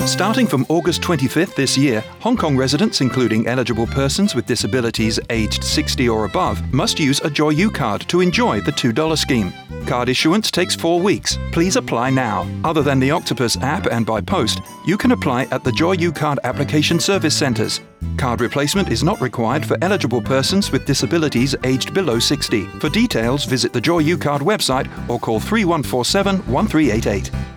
Starting from August 25th this year, Hong Kong residents, including eligible persons with disabilities aged 60 or above, must use a Joy U card to enjoy the $2 scheme. Card issuance takes 4 weeks. Please apply now. Other than the Octopus app and by post, you can apply at the Joy U card application service centres. Card replacement is not required for eligible persons with disabilities aged below 60. For details, visit the Joy U card website or call 3147 1388.